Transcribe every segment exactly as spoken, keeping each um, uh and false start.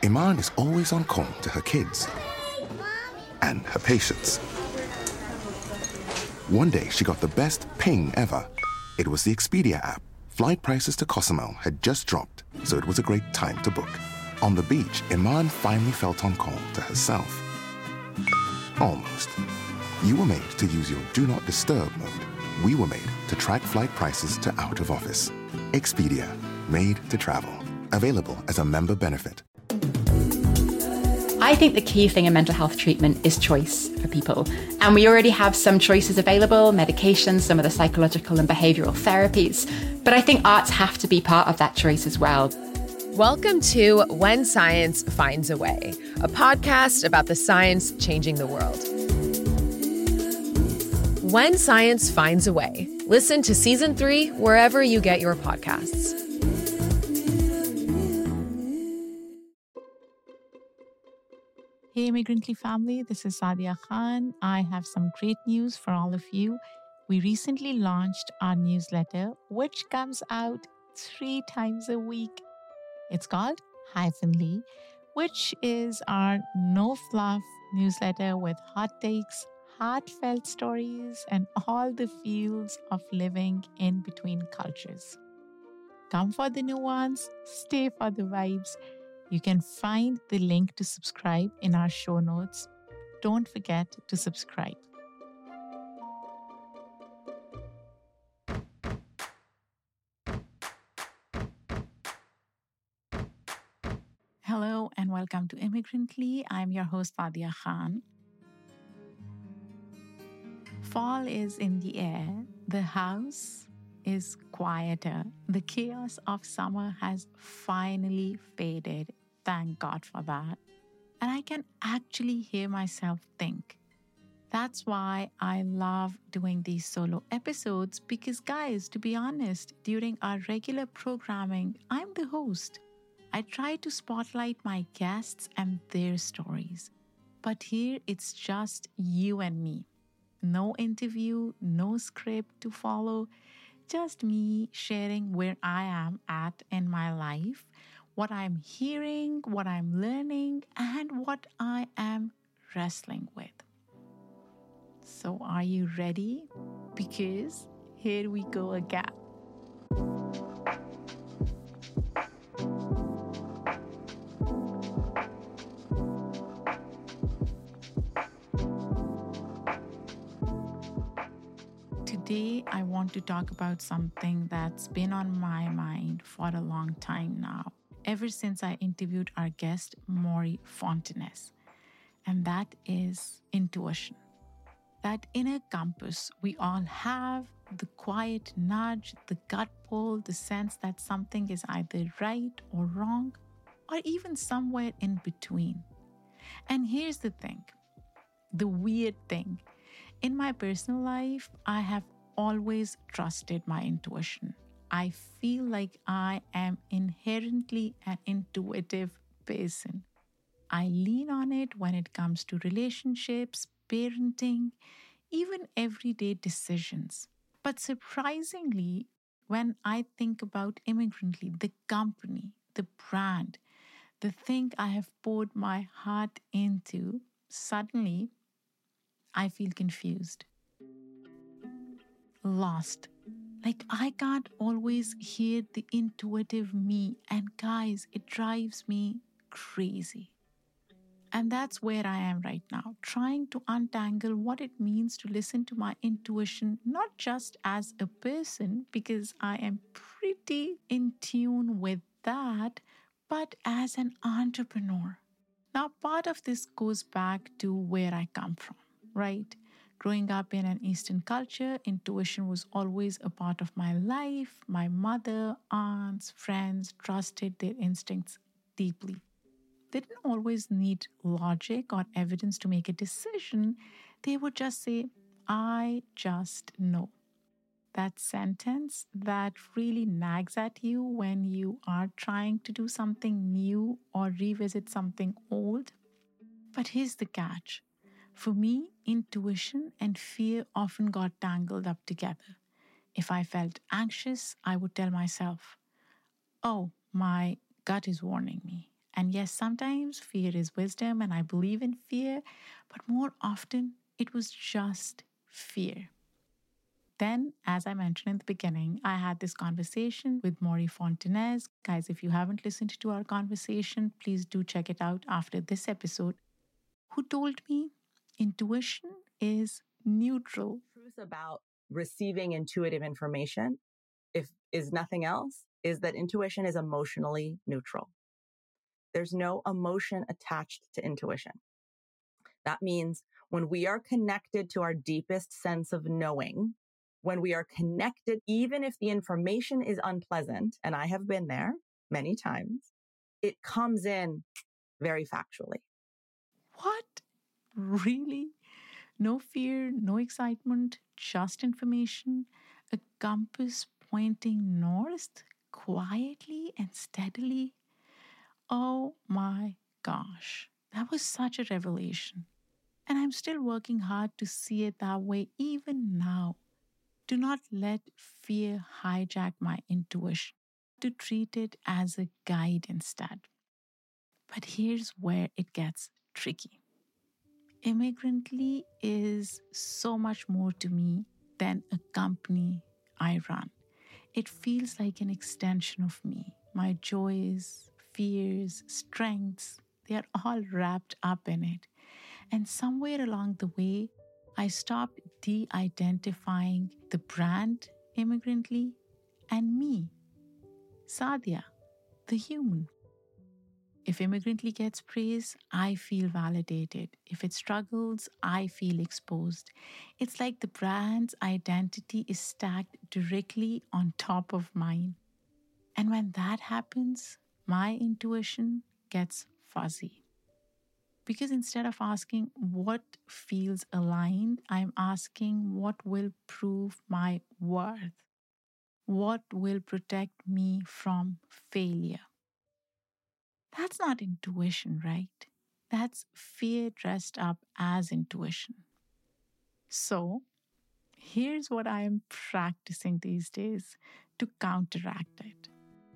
Iman is always on call to her kids and her patients. One day, she got the best ping ever. It was the Expedia app. Flight prices to Cozumel had just dropped, so it was a great time to book. On the beach, Iman finally felt on call to herself. Almost. You were made to use your Do Not Disturb mode. We were made to track flight prices to out of office. Expedia, made to travel. Available as a member benefit. I think the key thing in mental health treatment is choice for people. And we already have some choices available, medications, some of the psychological and behavioural therapies. But I think arts have to be part of that choice as well. Welcome to When Science Finds a Way, a podcast about the science changing the world. When Science Finds a Way. Listen to season three wherever you get your podcasts. Hey, Immigrantly family, this is Sadia Khan. I have some great news for all of you. We recently launched our newsletter, which comes out three times a week. It's called Hyphenly, which is our no-fluff newsletter with hot takes, heartfelt stories, and all the feels of living in between cultures. Come for the nuance, stay for the vibes. You can find the link to subscribe in our show notes. Don't forget to subscribe. Hello and welcome to Immigrantly. I'm your host, Sadia Khan. Fall is in the air. The house is quieter. The chaos of summer has finally faded. Thank God for that. And I can actually hear myself think. That's why I love doing these solo episodes because, guys, to be honest, during our regular programming, I'm the host. I try to spotlight my guests and their stories. But here it's just you and me. No interview, no script to follow. Just me sharing where I am at in my life, what I'm hearing, what I'm learning, and what I am wrestling with. So are you ready? Because here we go again. Today, I want to talk about something that's been on my mind for a long time now, ever since I interviewed our guest, Maury Fontanes, and that is intuition. That inner compass we all have, the quiet nudge, the gut pull, the sense that something is either right or wrong, or even somewhere in between. And here's the thing, the weird thing. In my personal life, I have always trusted my intuition. I feel like I am inherently an intuitive person. I lean on it when it comes to relationships, parenting, even everyday decisions. But surprisingly, when I think about Immigrantly, the company, the brand, the thing I have poured my heart into, suddenly I feel confused, lost. Like I can't always hear the intuitive me, and guys, it drives me crazy. And that's where I am right now, trying to untangle what it means to listen to my intuition, not just as a person, because I am pretty in tune with that, but as an entrepreneur. Now, part of this goes back to where I come from, right? Growing up in an Eastern culture, intuition was always a part of my life. My mother, aunts, friends trusted their instincts deeply. They didn't always need logic or evidence to make a decision. They would just say, I just know. That sentence that really nags at you when you are trying to do something new or revisit something old. But here's the catch. For me, intuition and fear often got tangled up together. If I felt anxious, I would tell myself, oh, my gut is warning me. And yes, sometimes fear is wisdom, and I believe in fear, but more often it was just fear. Then, as I mentioned in the beginning, I had this conversation with Maury Fontanez. Guys, if you haven't listened to our conversation, please do check it out after this episode. Who told me intuition is neutral. Truth about receiving intuitive information, if is nothing else, is that intuition is emotionally neutral. There's no emotion attached to intuition. That means when we are connected to our deepest sense of knowing, when we are connected, even if the information is unpleasant, and I have been there many times, it comes in very factually. What? Really? No fear, no excitement, just information, a compass pointing north quietly and steadily. Oh my gosh, that was such a revelation. And I'm still working hard to see it that way even now. Do not let fear hijack my intuition, to treat it as a guide instead. But here's where it gets tricky. Immigrantly is so much more to me than a company I run. It feels like an extension of me. My joys, fears, strengths, they are all wrapped up in it. And somewhere along the way, I stopped de-identifying the brand Immigrantly and me, Sadia, the human. If Immigrantly gets praise, I feel validated. If it struggles, I feel exposed. It's like the brand's identity is stacked directly on top of mine. And when that happens, my intuition gets fuzzy. Because instead of asking what feels aligned, I'm asking what will prove my worth. What will protect me from failure? That's not intuition, right? That's fear dressed up as intuition. So, here's what I am practicing these days to counteract it.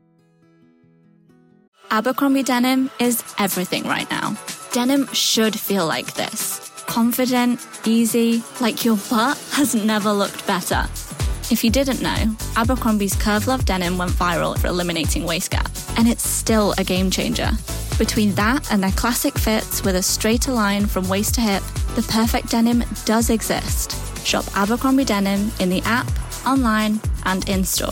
Abercrombie denim is everything right now. Denim should feel like this. Confident, easy, like your butt has never looked better. If you didn't know, Abercrombie's Curve Love denim went viral for eliminating waist gap, and it's still a game changer. Between that and their classic fits with a straighter line from waist to hip, the perfect denim does exist. Shop Abercrombie denim in the app, online, and in-store.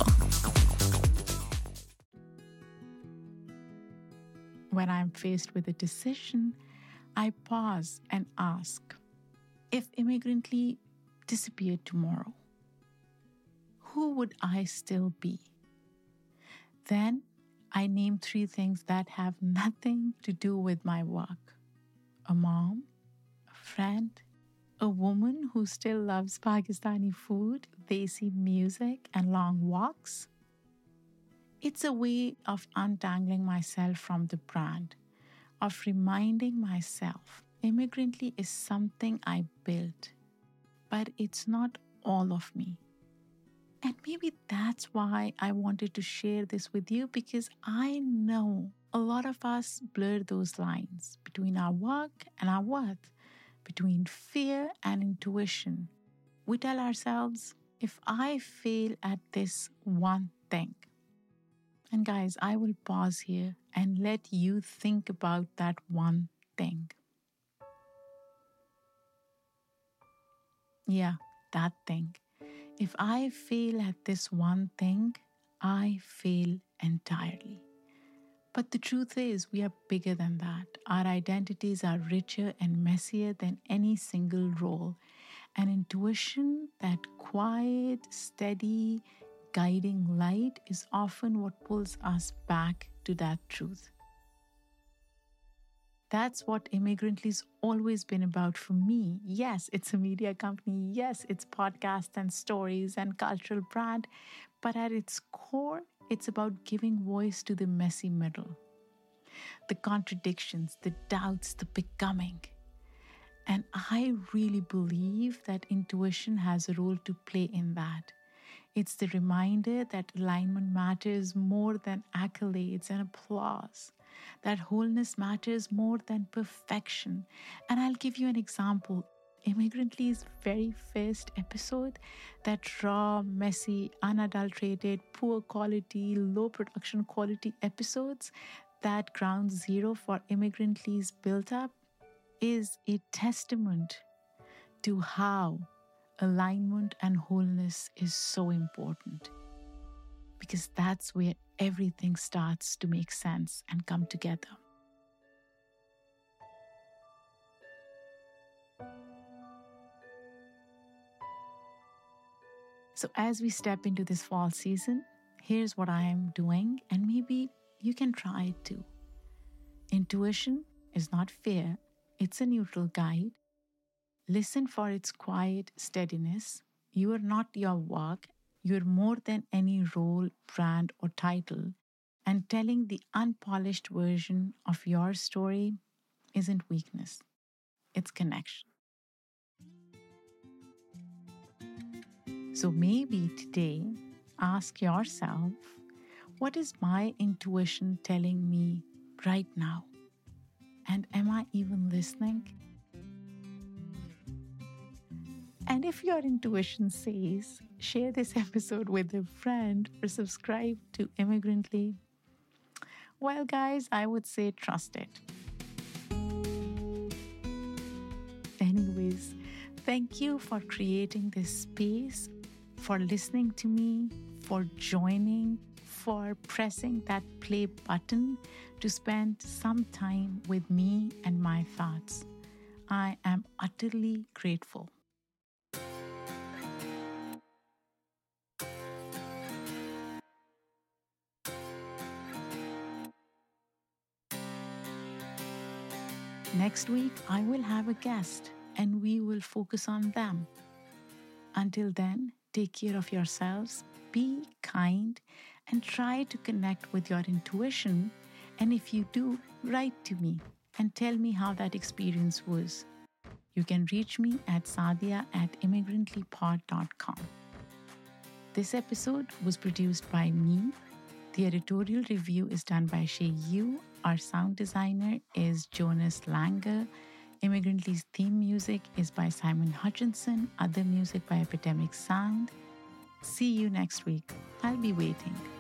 When I'm faced with a decision, I pause and ask, if Immigrantly disappeared tomorrow, who would I still be? Then I name three things that have nothing to do with my work. A mom, a friend, a woman who still loves Pakistani food, Desi music, and long walks. It's a way of untangling myself from the brand, of reminding myself Immigrantly is something I built, but it's not all of me. And maybe that's why I wanted to share this with you, because I know a lot of us blur those lines between our work and our worth, between fear and intuition. We tell ourselves, if I fail at this one thing, and guys, I will pause here and let you think about that one thing. Yeah, that thing. If I fail at this one thing, I fail entirely. But the truth is, we are bigger than that. Our identities are richer and messier than any single role. And intuition, that quiet, steady, guiding light, is often what pulls us back to that truth. That's what Immigrantly's always been about for me. Yes, it's a media company. Yes, it's podcasts and stories and cultural brand. But at its core, it's about giving voice to the messy middle. The contradictions, the doubts, the becoming. And I really believe that intuition has a role to play in that. It's the reminder that alignment matters more than accolades and applause. that wholeness matters more than perfection. And I'll give you an example. Immigrantly's very first episode, that raw, messy, unadulterated, poor quality, low production quality episodes that ground zero for Immigrantly's built up, is a testament to how alignment and wholeness is so important. Because that's where everything starts to make sense and come together. So as we step into this fall season, here's what I am doing, and maybe you can try it too. Intuition is not fear, it's a neutral guide. Listen for its quiet steadiness. You are not your work, you're more than any role, brand, or title. And telling the unpolished version of your story isn't weakness, it's connection. So maybe today, ask yourself, what is my intuition telling me right now? And am I even listening? And if your intuition says, share this episode with a friend or subscribe to Immigrantly, well, guys, I would say trust it. Anyways, thank you for creating this space, for listening to me, for joining, for pressing that play button to spend some time with me and my thoughts. I am utterly grateful. Next week, I will have a guest and we will focus on them. Until then, take care of yourselves, be kind, and try to connect with your intuition. And if you do, write to me and tell me how that experience was. You can reach me at sadia at immigrantlypod dot com. This episode was produced by me. The editorial review is done by Shay Yu. Our sound designer is Jonas Langer. Immigrantly's theme music is by Simon Hutchinson. Other music by Epidemic Sound. See you next week. I'll be waiting.